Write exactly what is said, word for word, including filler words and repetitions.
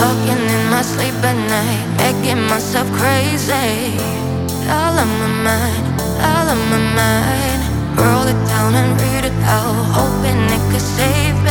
Talking in my sleep at night, making myself crazy. All on my mind, all on my mind. Roll it down and read it out, hoping it could save